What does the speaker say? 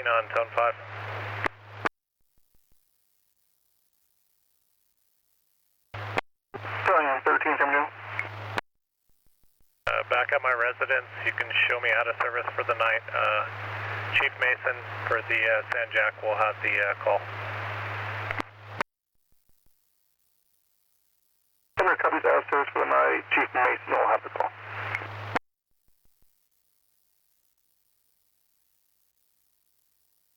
on tone 5. Telling on 13, coming in. Back at my residence, you can show me out of service for the night. Chief Mason for the San Jack will have the call. Copies out of service for the night. Chief Mason will have the call.